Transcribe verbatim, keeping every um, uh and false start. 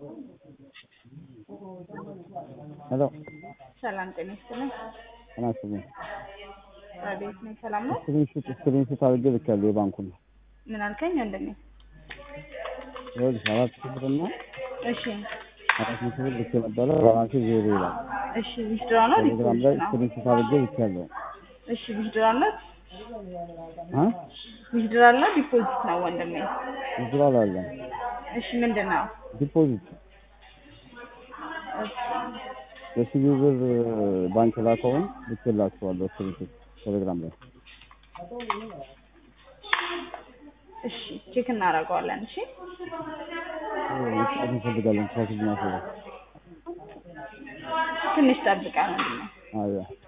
ሄሎ ሰላም ጤና ይስጥልኝ። አናስብም አቤት ነኝ። ሰላም ነው? ስክሪንሾት ስክሪንሾት አድርጌ ልኬያለሁ የባንኩን። ምን አልከኝ ወንድሜ? ይኸውልሽ አራት ሺህ ብር እና እሺ አራት መቶ ብር ልኬ ነበረ ባላንሴ ዜሮ ይላል። እሺ ዊዝድሮ ነው ቴሌግራም ዲፖዚት ላይ ነው? ስክሪንሾት አድርጌ ልኬያለሁ። እሺ ዊዝድሮ ነው አ ዊዝድሮ ነው ዲፖዚት ነው ወንድሜ? ዊዝድሮ አላለም እሺ ምንድነው? ዲፖዚት የሲቢ ብር ባንክ ላከውን ልኬላችኋለሁ ስክሪንሾት ቴሌግራም ላይ። እሺ ቼክ እናደርገዋለን። እሺ መስጠት እንፈልጋለን። ትራፊክ ማሰራ ትንሽ ጠብቀን ነው። አዎ